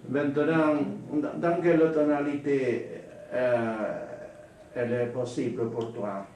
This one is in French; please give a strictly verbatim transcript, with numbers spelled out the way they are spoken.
Maintenant, dans quelle tonalité euh, elle est possible pour toi?